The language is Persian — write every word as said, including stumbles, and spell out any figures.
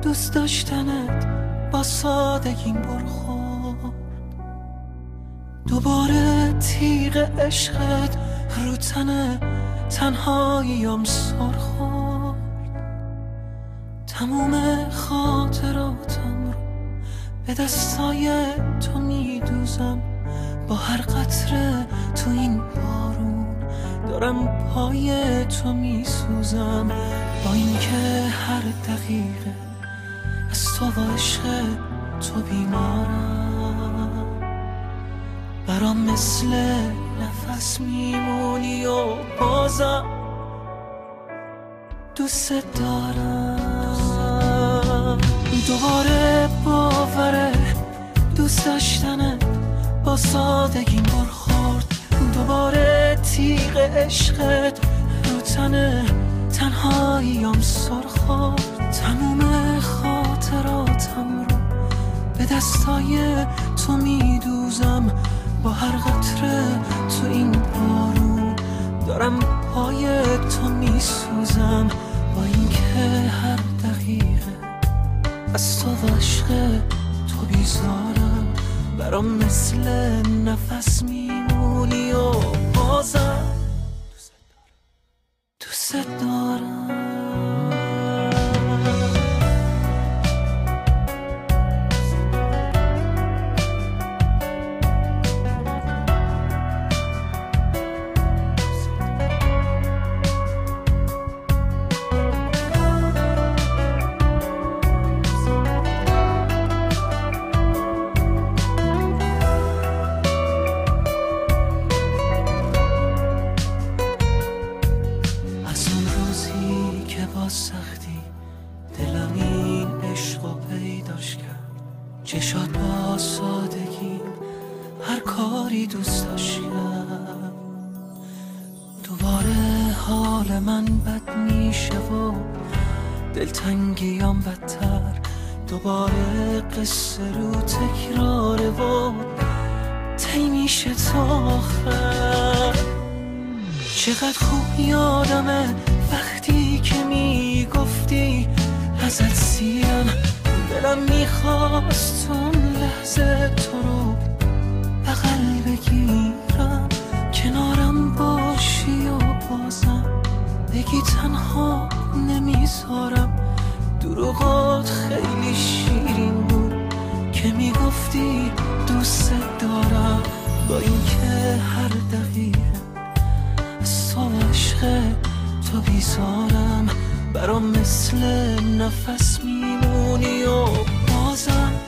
دوست داشتنت با سادگیم برخورد، دوباره تیغ عشقت رو تن تنهاییم سر خورد. تموم خاطراتم رو به دستای تو میدوزم، با هر قطره تو این بارون دارم پای تو میسوزم. با اینکه هر دقیقه از تو و عشق تو بیمارم، برام مثل نفس میمونی و بازم دوست دارم. دوباره باوره دوست داشتنت با سادگیم برخورد، دوباره تیغ عشقت رو تن تنهاییم سر خورد. تموم خاطراتم رو به دستای تو میدوزم، با هر قطره تو این بارون دارم پای تو میسوزم. با اینکه هر دقیقه از تو و عشق تو بیزارم، برام مثل نفس میمونی و بازم دوست دارم. سختی دلم این عشق و پیداش کرد، چشات با سادگی هر کاری دوست داشت کرد. دوباره حال من بد میشه و دلتنگیام بدتر، دوباره قصه رو تکراره و طی میشه تا آخر. چقدر خوب یادمه وقتی که میگفتی ازت سیم، دلم میخواست اون لحظه تو رو بغل بگیرم، کنارم باشی و بازم بگی تنها نمیذارم. دروغات خیلی شیرین بود که میگفتی دوست دارم، با اینکه هر دقیقه از تو و عشق تو بیزارم، برام مثل نفس میمونی و بازم